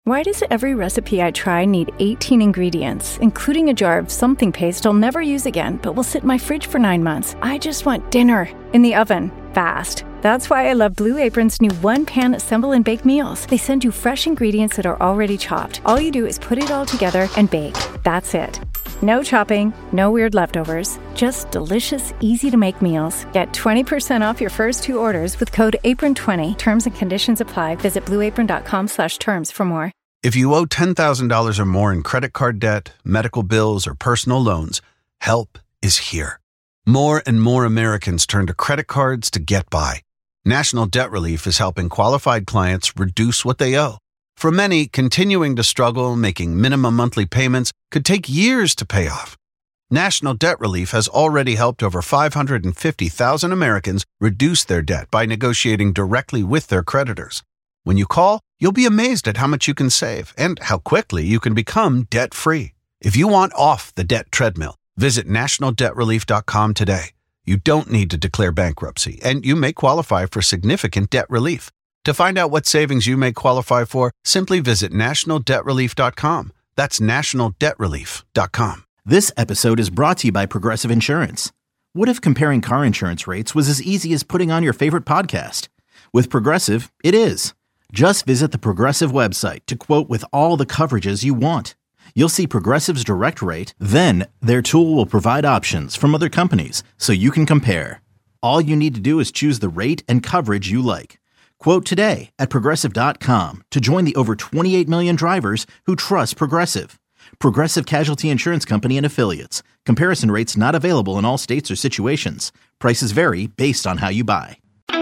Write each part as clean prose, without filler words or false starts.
Why does every recipe I try need 18 ingredients, including a jar of something paste I'll never use again, but will sit in my fridge for 9 months? I just want dinner in the oven, fast. That's why I love Blue Apron's new one-pan assemble and bake meals. They send you fresh ingredients that are already chopped. All you do is put it all together and bake. That's it. No chopping, no weird leftovers, just delicious, easy-to-make meals. Get 20% off your first 2 orders with code APRON20. Terms and conditions apply. Visit blueapron.com/terms for more. If you owe $10,000 or more in credit card debt, medical bills, or personal loans, help is here. More and more Americans turn to credit cards to get by. National Debt Relief is helping qualified clients reduce what they owe. For many, continuing to struggle making minimum monthly payments could take years to pay off. National Debt Relief has already helped over 550,000 Americans reduce their debt by negotiating directly with their creditors. When you call, you'll be amazed at how much you can save and how quickly you can become debt-free. If you want off the debt treadmill, visit nationaldebtrelief.com today. You don't need to declare bankruptcy, and you may qualify for significant debt relief. To find out what savings you may qualify for, simply visit nationaldebtrelief.com. That's nationaldebtrelief.com. This episode is brought to you by Progressive Insurance. What if comparing car insurance rates was as easy as putting on your favorite podcast? With Progressive, it is. Just visit the Progressive website to quote with all the coverages you want. You'll see Progressive's direct rate, then their tool will provide options from other companies so you can compare. All you need to do is choose the rate and coverage you like. Quote today at Progressive.com to join the over 28 million drivers who trust Progressive. Progressive Casualty Insurance Company and Affiliates. Comparison rates not available in all states or situations. Prices vary based on how you buy.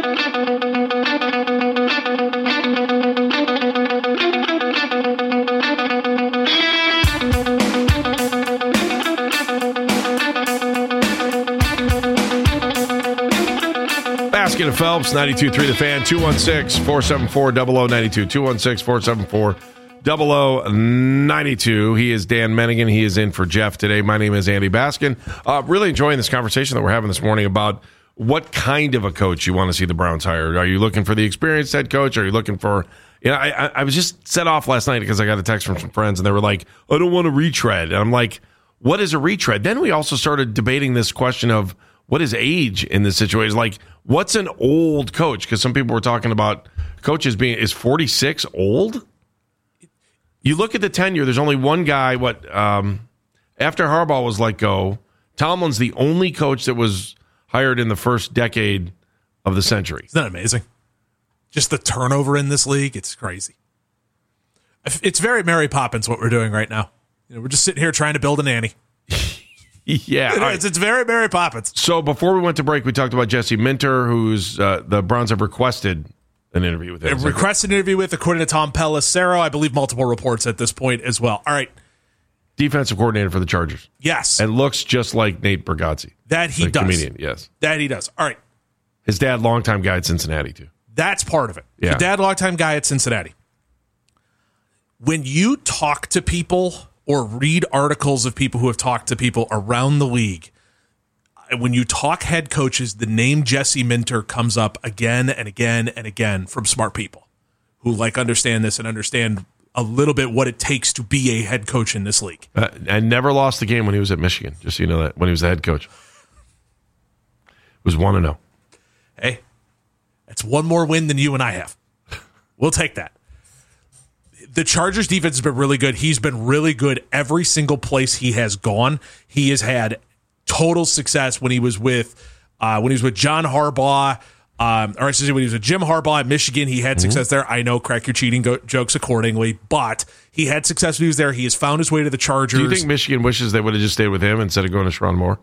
Baskin and Phelps, 92.3 The Fan, 216-474-0092, 216-474-0092. He is Dan Menningen. He is in for Jeff today. My name is Andy Baskin. Really enjoying this conversation that we're having this morning about what kind of a coach you want to see the Browns hire. Are you looking for the experienced head coach? Are you looking for... You know, I was just set off last night because I got a text from some friends, and they were like, I don't want a retread. And I'm like, what is a retread? Then we also started debating this question of what is age in this situation? Like, what's an old coach? Because some people were talking about coaches being, is 46 old? You look at the tenure, there's only one guy, after Harbaugh was let go, Tomlin's the only coach that was hired in the first decade of the century. Isn't that amazing? Just the turnover in this league, it's crazy. It's very Mary Poppins what we're doing right now. You know, we're just sitting here trying to build a nanny. Yeah, it's very Mary Poppins. So before we went to break, we talked about Jesse Minter, who's the Browns have requested an interview with him. Requested an interview with, according to Tom Pelissero, I believe multiple reports at this point as well. All right. Defensive coordinator for the Chargers. Yes. And looks just like Nate Bargatze. That he does. Comedian, yes. That he does. All right. His dad, longtime guy at Cincinnati, too. That's part of it. Yeah. Your dad, longtime guy at Cincinnati. When you talk to people or read articles of people who have talked to people around the league, when you talk head coaches, the name Jesse Minter comes up again and again and again from smart people who understand this and understand a little bit what it takes to be a head coach in this league. And never lost the game when he was at Michigan, just so you know that, when he was the head coach. It was 1-0. Hey, that's one more win than you and I have. We'll take that. The Chargers defense has been really good. He's been really good every single place he has gone. He has had total success when he was with John Harbaugh, or excuse me, when he was with Jim Harbaugh at Michigan. He had success there. I know, crack your cheating jokes accordingly, but he had success when he was there. He has found his way to the Chargers. Do you think Michigan wishes they would have just stayed with him instead of going to Sherrone Moore?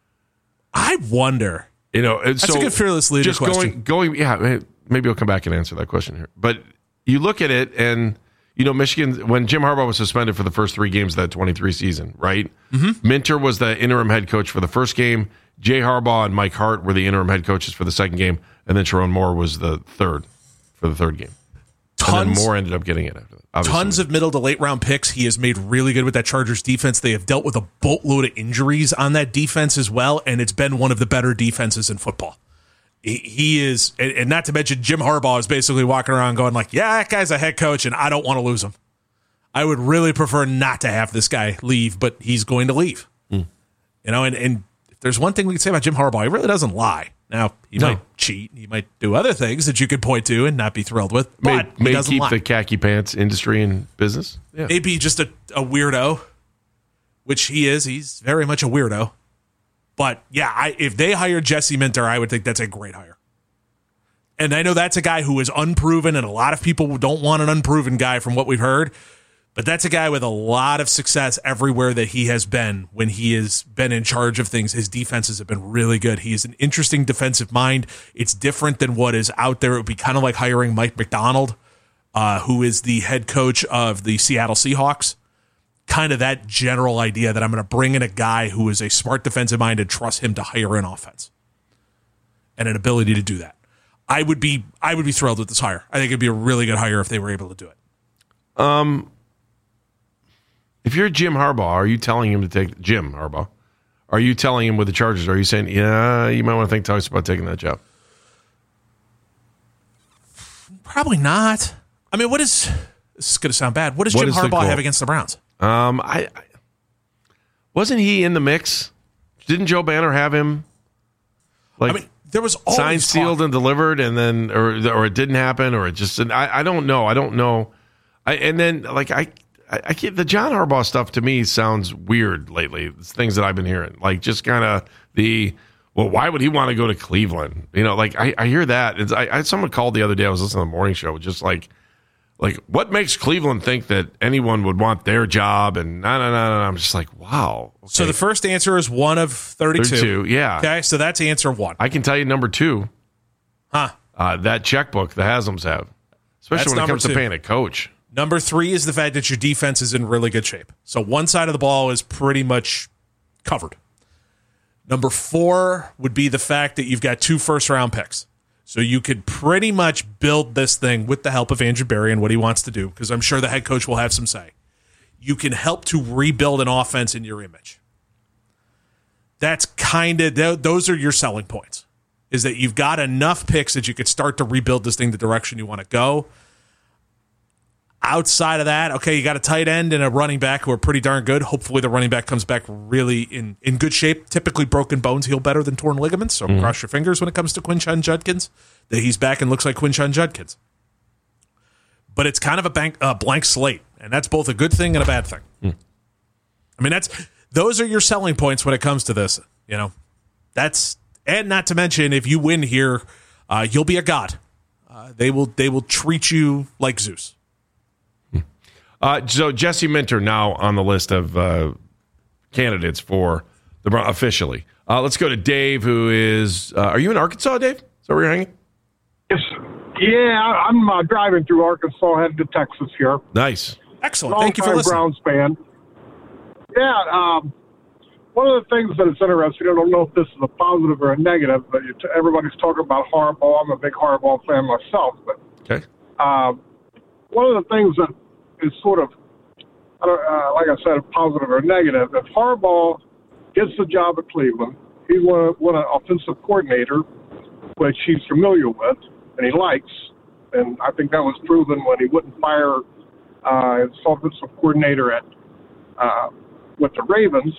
I wonder. That's a good fearless leader just question. Yeah, maybe I'll come back and answer that question here. But you look at it, and Michigan, when Jim Harbaugh was suspended for the first 3 games of that 23 season, right? Mm-hmm. Minter was the interim head coach for the first game. Jay Harbaugh and Mike Hart were the interim head coaches for the second game, and then Sherrone Moore was the third for the third game. And then Moore ended up getting it after that. Obviously. Tons of middle to late round picks. He has made really good with that Chargers defense. They have dealt with a boatload of injuries on that defense as well, and it's been one of the better defenses in football. He is, and not to mention Jim Harbaugh is basically walking around going like, yeah, that guy's a head coach, and I don't want to lose him. I would really prefer not to have this guy leave, but he's going to leave. You know, and if there's one thing we can say about Jim Harbaugh, he really doesn't lie. Now, he might cheat. He might do other things that you could point to and not be thrilled with. But he doesn't keep lie. the khaki pants industry in business. Yeah. Maybe just a weirdo, which he is. He's very much a weirdo. But, yeah, if they hired Jesse Minter, I would think that's a great hire. And I know that's a guy who is unproven, and a lot of people don't want an unproven guy from what we've heard. But that's a guy with a lot of success everywhere that he has been when he has been in charge of things. His defenses have been really good. He is an interesting defensive mind. It's different than what is out there. It would be kind of like hiring Mike McDonald, who is the head coach of the Seattle Seahawks. Kind of that general idea that I'm going to bring in a guy who is a smart defensive mind and trust him to hire an offense and an ability to do that. I would be thrilled with this hire. I think it'd be a really good hire if they were able to do it. If you're Jim Harbaugh, are you telling him to take Jim Harbaugh? Are you telling him with the Chargers? Are you saying, yeah, you might want to think twice about taking that job? Probably not. I mean, this is going to sound bad. What does Jim Harbaugh have against the Browns? I wasn't he in the mix? Didn't Joe Banner have him? I mean, there was always signed, sealed, and delivered, and then or it didn't happen, or it just I don't know. I can't, the John Harbaugh stuff to me sounds weird lately. It's things that I've been hearing, like just kind of why would he want to go to Cleveland? You know, like I hear that. Someone called the other day. I was listening to the morning show, just like what makes Cleveland think that anyone would want their job? And no. I'm just like, wow. Okay. So the first answer is one of 32. 32, yeah. Okay, so that's answer one. I can tell you number two. Huh? That checkbook the Haslam's have, especially when it comes to paying a coach. Number three is the fact that your defense is in really good shape. So one side of the ball is pretty much covered. Number four would be the fact that you've got 2 first-round picks. So you could pretty much build this thing with the help of Andrew Berry and what he wants to do, because I'm sure the head coach will have some say. You can help to rebuild an offense in your image. That's kind of, those are your selling points, is that you've got enough picks that you could start to rebuild this thing the direction you want to go. Outside of that, okay, you got a tight end and a running back who are pretty darn good. Hopefully the running back comes back really in good shape. Typically broken bones heal better than torn ligaments, so cross your fingers when it comes to Quinshon Judkins, that he's back and looks like Quinshon Judkins. But it's kind of a blank slate, and that's both a good thing and a bad thing. I mean, those are your selling points when it comes to this. You know, and not to mention, if you win here, you'll be a god. They will treat you like Zeus. So Jesse Minter now on the list of candidates for the Browns officially. Let's go to Dave, who is. Are you in Arkansas, Dave? Is that where you're hanging? Yes. Yeah, I'm driving through Arkansas, headed to Texas here. Nice. Excellent. Thank you for listening. Browns fan. Yeah. One of the things that is interesting, I don't know if this is a positive or a negative, but everybody's talking about Harbaugh. I'm a big Harbaugh fan myself. But okay. One of the things that is sort of, like I said, positive or negative. If Harbaugh gets the job at Cleveland, he's won an offensive coordinator, which he's familiar with and he likes. And I think that was proven when he wouldn't fire his offensive coordinator at with the Ravens,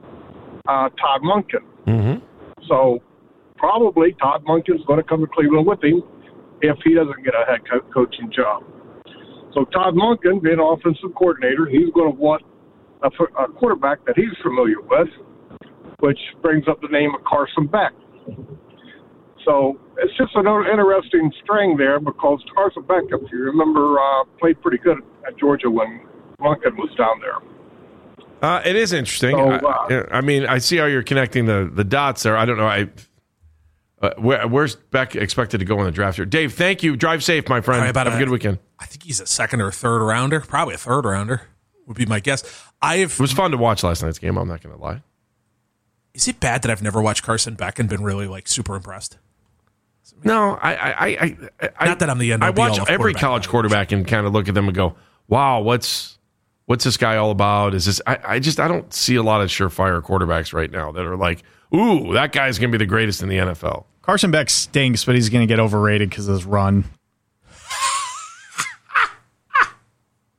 Todd Monken. Mm-hmm. So probably Todd Monken's going to come to Cleveland with him if he doesn't get a head coaching job. So Todd Monken, being an offensive coordinator, he's going to want a quarterback that he's familiar with, which brings up the name of Carson Beck. So it's just an interesting string there, because Carson Beck, if you remember, played pretty good at Georgia when Monken was down there. It is interesting. So, I mean, I see how you're connecting the dots there. I don't know. Where's Beck expected to go in the draft here? Dave, thank you. Drive safe, my friend. Have a good weekend. I think he's a second or third rounder. Probably a third rounder would be my guess. It was fun to watch last night's game. I'm not going to lie. Is it bad that I've never watched Carson Beck and been really super impressed? No, not that I'm the end. I watch every college quarterback and kind of look at them and go, "Wow, what's this guy all about?" Is this? I don't see a lot of surefire quarterbacks right now that are like, "Ooh, that guy's going to be the greatest in the NFL." Carson Beck stinks, but he's going to get overrated because of his run.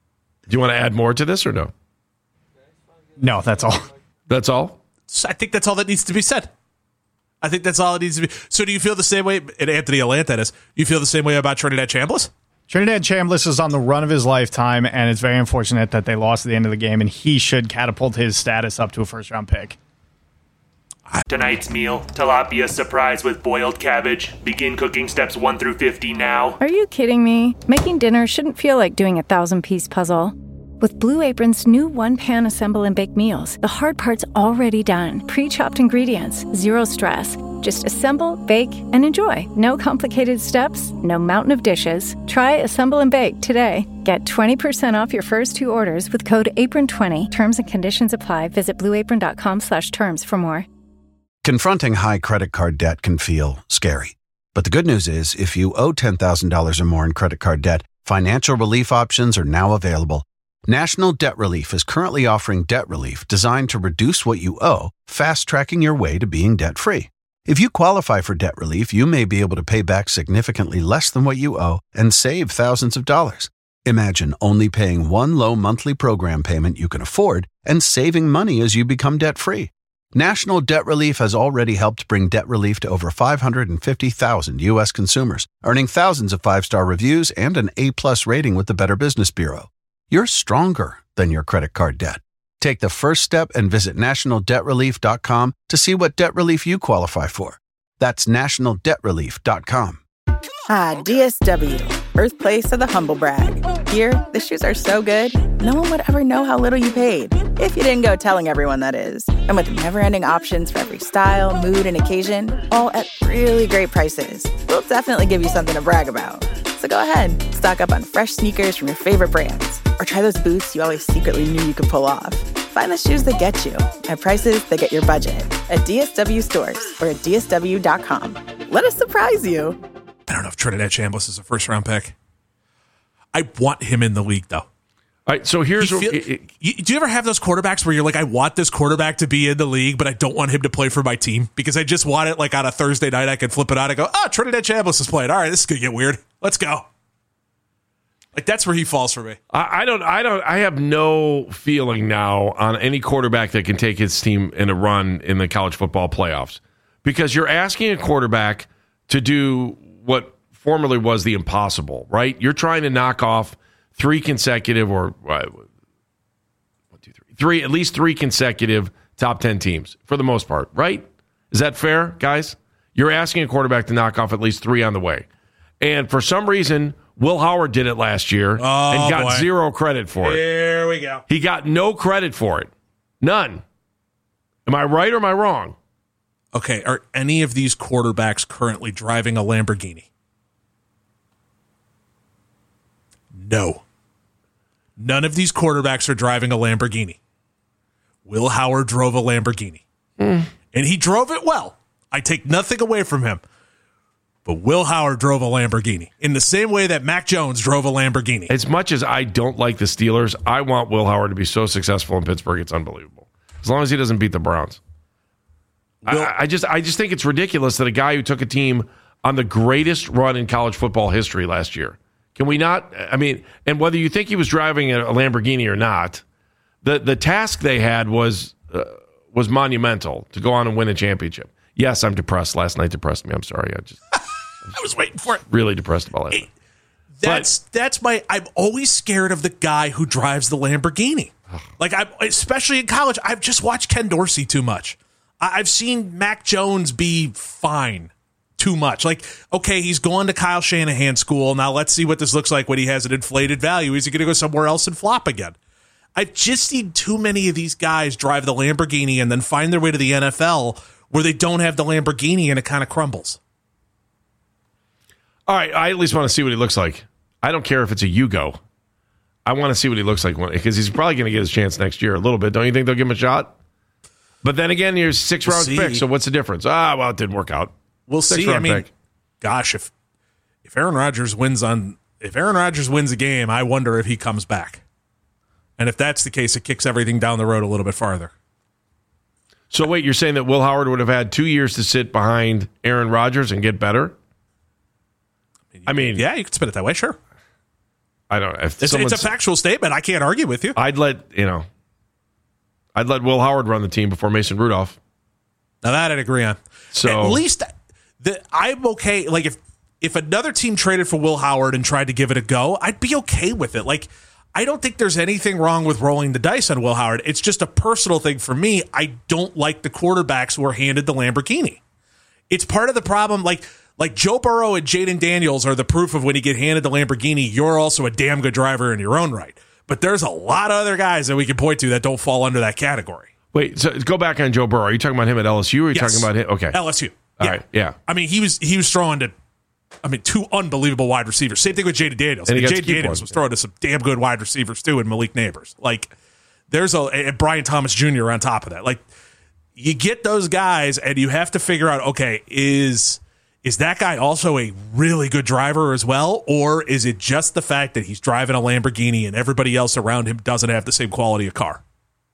Do you want to add more to this or no? No, that's all. That's all? So I think that's all that needs to be said. I think that's all it needs to be. So do you feel the same way, and Anthony Atlantis, you feel the same way about Trinidad Chambliss? Trinidad Chambliss is on the run of his lifetime, and it's very unfortunate that they lost at the end of the game, and he should catapult his status up to a first-round pick. Tonight's meal, tilapia surprise with boiled cabbage. Begin cooking steps 1 through 50 now. Are you kidding me? Making dinner shouldn't feel like doing a 1,000-piece puzzle. With Blue Apron's new one-pan assemble and bake meals, the hard part's already done. Pre-chopped ingredients, zero stress. Just assemble, bake, and enjoy. No complicated steps, no mountain of dishes. Try Assemble and Bake today. Get 20% off your first 2 orders with code APRON20. Terms and conditions apply. Visit blueapron.com/terms for more. Confronting high credit card debt can feel scary. But the good news is, if you owe $10,000 or more in credit card debt, financial relief options are now available. National Debt Relief is currently offering debt relief designed to reduce what you owe, fast-tracking your way to being debt-free. If you qualify for debt relief, you may be able to pay back significantly less than what you owe and save thousands of dollars. Imagine only paying one low monthly program payment you can afford and saving money as you become debt-free. National Debt Relief has already helped bring debt relief to over 550,000 U.S. consumers, earning thousands of 5-star reviews and an A+ rating with the Better Business Bureau. You're stronger than your credit card debt. Take the first step and visit nationaldebtrelief.com to see what debt relief you qualify for. That's nationaldebtrelief.com. DSW, birthplace of the humble brag. Here, the shoes are so good, no one would ever know how little you paid. If you didn't go telling everyone, that is. And with never-ending options for every style, mood, and occasion, all at really great prices, we'll definitely give you something to brag about. So go ahead, stock up on fresh sneakers from your favorite brands, or try those boots you always secretly knew you could pull off. Find the shoes that get you at prices that get your budget at DSW stores or at DSW.com. Let us surprise you. I don't know if Trinidad Chambliss is a first-round pick. I want him in the league, though. All right, so here's... Do you ever have those quarterbacks where you're like, I want this quarterback to be in the league, but I don't want him to play for my team because I just want it like on a Thursday night. I can flip it out and go, Trinidad Chambliss is playing. All right, this is going to get weird. Let's go. Like, that's where he falls for me. I have no feeling now on any quarterback that can take his team in a run in the college football playoffs, because you're asking a quarterback to do what formerly was the impossible, right? You're trying to knock off at least three consecutive top 10 teams for the most part, right? Is that fair, guys? You're asking a quarterback to knock off at least 3 on the way. And for some reason, Will Howard did it last year and got zero credit for it. Here we go. He got no credit for it. None. Am I right or am I wrong? Okay, are any of these quarterbacks currently driving a Lamborghini? No. None of these quarterbacks are driving a Lamborghini. Will Howard drove a Lamborghini. And he drove it well. I take nothing away from him. But Will Howard drove a Lamborghini in the same way that Mac Jones drove a Lamborghini. As much as I don't like the Steelers, I want Will Howard to be so successful in Pittsburgh, it's unbelievable. As long as he doesn't beat the Browns. I just think it's ridiculous that a guy who took a team on the greatest run in college football history last year. Can we not? I mean, and whether you think he was driving a Lamborghini or not, the task they had was monumental to go on and win a championship. Yes, I'm depressed. Last night depressed me. I'm sorry. I was waiting for it. Really depressed about last night. That's my. I'm always scared of the guy who drives the Lamborghini. Like, especially in college, I've just watched Ken Dorsey too much. I've seen Mac Jones be fine too much. Like, okay, he's going to Kyle Shanahan school. Now let's see what this looks like when he has an inflated value. Is he going to go somewhere else and flop again? I've just seen too many of these guys drive the Lamborghini and then find their way to the NFL where they don't have the Lamborghini and it kind of crumbles. All right, I at least want to see what he looks like. I don't care if it's a Yugo. I want to see what he looks like because he's probably going to get his chance next year a little bit. Don't you think they'll give him a shot? But then again, here's 6-round pick, so what's the difference? Well, it didn't work out. We'll see. I mean, gosh, if Aaron Rodgers wins a game, I wonder if he comes back. And if that's the case, it kicks everything down the road a little bit farther. So wait, you're saying that Will Howard would have had 2 years to sit behind Aaron Rodgers and get better? I mean, yeah, you could spin it that way, sure. I don't. If It's a factual statement. I can't argue with you. I'd let Will Howard run the team before Mason Rudolph. Now that I'd agree on. So at least I'm okay. Like if another team traded for Will Howard and tried to give it a go, I'd be okay with it. Like I don't think there's anything wrong with rolling the dice on Will Howard. It's just a personal thing for me. I don't like the quarterbacks who are handed the Lamborghini. It's part of the problem. Like Joe Burrow and Jaden Daniels are the proof of when you get handed the Lamborghini, you're also a damn good driver in your own right. But there's a lot of other guys that we can point to that don't fall under that category. Wait, so go back on Joe Burrow. Are you talking about him at LSU or are you talking about him? Okay. LSU. All right, yeah. I mean, he was throwing to, two unbelievable wide receivers. Same thing with Jaden Daniels. And Jaden Daniels was throwing to some damn good wide receivers too, and Malik Neighbors. Like, there's and Brian Thomas Jr. on top of that. Like, you get those guys, and you have to figure out, okay, is that guy also a really good driver as well, or is it just the fact that he's driving a Lamborghini and everybody else around him doesn't have the same quality of car?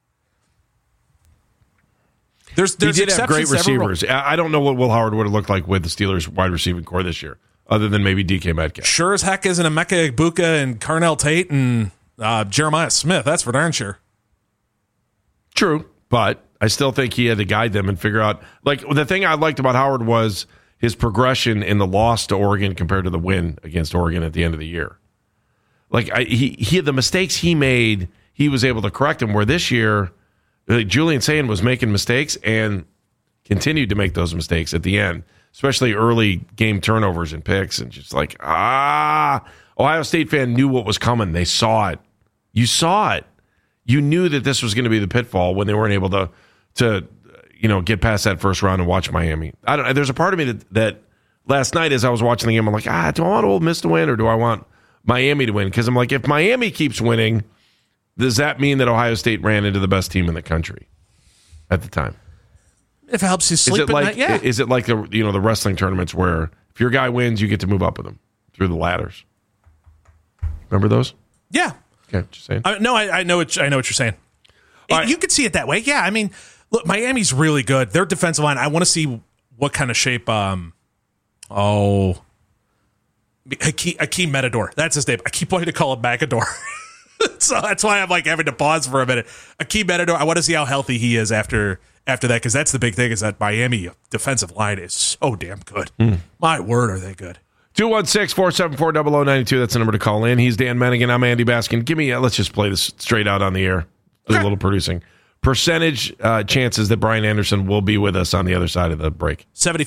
He did have great receivers. I don't know what Will Howard would have looked like with the Steelers wide receiving core this year, other than maybe DK Metcalf. Sure as heck isn't Emeka Egbuka and Carnell Tate and Jeremiah Smith. That's for darn sure. True, but I still think he had to guide them and figure out. Like, the thing I liked about Howard was his progression in the loss to Oregon compared to the win against Oregon at the end of the year. Like, he the mistakes he made, he was able to correct them, where this year Julian Sayin was making mistakes and continued to make those mistakes at the end, especially early game turnovers and picks, and just like, Ohio State fan knew what was coming. They saw it. You saw it. You knew that this was going to be the pitfall when they weren't able to get past that first round and watch Miami. There's a part of me that last night as I was watching the game, I'm like, do I want Ole Miss to win or do I want Miami to win? Because I'm like, if Miami keeps winning, does that mean that Ohio State ran into the best team in the country at the time? If it helps you sleep at night, yeah. Is it like the wrestling tournaments where if your guy wins, you get to move up with him through the ladders? Remember those? Yeah. Okay, just saying. No, I know what you're saying. You could see it that way. Yeah, I mean, look, Miami's really good. Their defensive line, I want to see what kind of shape. Hakeem Matador. That's his name. I keep wanting to call him Magador. So that's why I'm like having to pause for a minute. Hakeem Matador, I want to see how healthy he is after that, because that's the big thing, is that Miami defensive line is so damn good. My word, are they good. 216-474-0092. That's the number to call in. He's Dan Menningen. I'm Andy Baskin. Let's just play this straight out on the air. Do a little producing. Percentage chances that Brian Anderson will be with us on the other side of the break.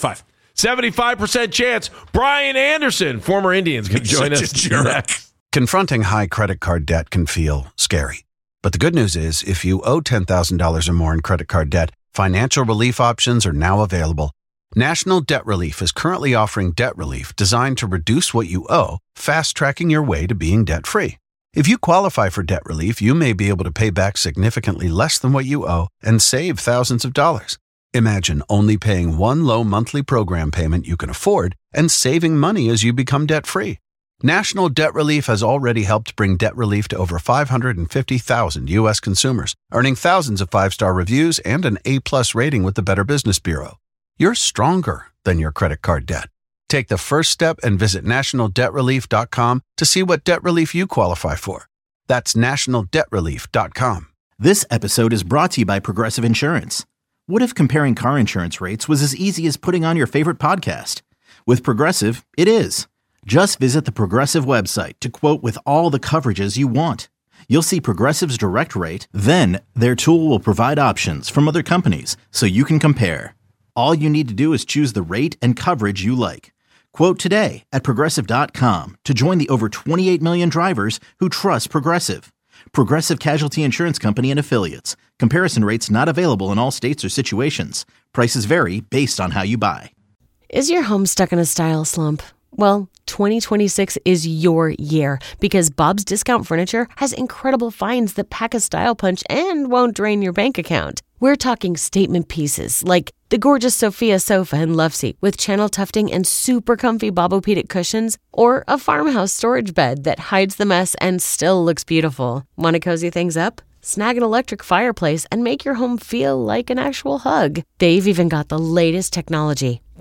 75% chance. Brian Anderson, former Indians, going to join us next. Confronting high credit card debt can feel scary. But the good news is, if you owe $10,000 or more in credit card debt, financial relief options are now available. National Debt Relief is currently offering debt relief designed to reduce what you owe, fast-tracking your way to being debt-free. If you qualify for debt relief, you may be able to pay back significantly less than what you owe and save thousands of dollars. Imagine only paying one low monthly program payment you can afford and saving money as you become debt-free. National Debt Relief has already helped bring debt relief to over 550,000 U.S. consumers, earning thousands of 5-star reviews and an A-plus rating with the Better Business Bureau. You're stronger than your credit card debt. Take the first step and visit nationaldebtrelief.com to see what debt relief you qualify for. That's nationaldebtrelief.com. This episode is brought to you by Progressive Insurance. What if comparing car insurance rates was as easy as putting on your favorite podcast? With Progressive, it is. Just visit the Progressive website to quote with all the coverages you want. You'll see Progressive's direct rate, then their tool will provide options from other companies so you can compare. All you need to do is choose the rate and coverage you like. Quote today at Progressive.com to join the over 28 million drivers who trust Progressive. Progressive Casualty Insurance Company and Affiliates. Comparison rates not available in all states or situations. Prices vary based on how you buy. Is your home stuck in a style slump? Well, 2026 is your year, because Bob's Discount Furniture has incredible finds that pack a style punch and won't drain your bank account. We're talking statement pieces like the gorgeous Sophia sofa and love seat with channel tufting and super comfy Bobopedic cushions, or a farmhouse storage bed that hides the mess and still looks beautiful. Want to cozy things up? Snag an electric fireplace and make your home feel like an actual hug. They've even got the latest technology.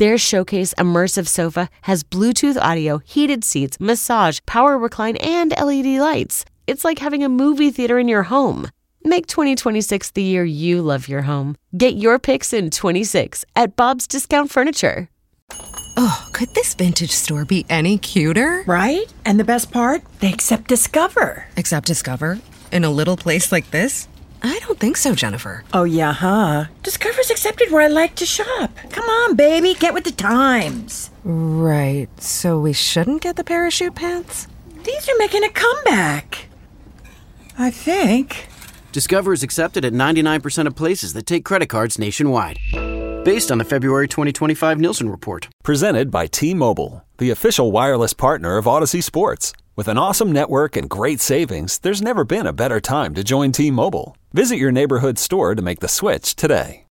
Their Showcase immersive sofa has Bluetooth audio, heated seats, massage, power recline, and LED lights. It's like having a movie theater in your home. Make 2026 the year you love your home. Get your picks in 26 at Bob's Discount Furniture. Oh, could this vintage store be any cuter? Right? And the best part? They accept Discover. Accept Discover? In a little place like this? I don't think so, Jennifer. Oh, yeah, huh? Discover's accepted where I like to shop. Come on, baby, get with the times. Right, so we shouldn't get the parachute pants? These are making a comeback. I think. Discover is accepted at 99% of places that take credit cards nationwide. Based on the February 2025 Nielsen report. Presented by T-Mobile, the official wireless partner of Odyssey Sports. With an awesome network and great savings, there's never been a better time to join T-Mobile. Visit your neighborhood store to make the switch today.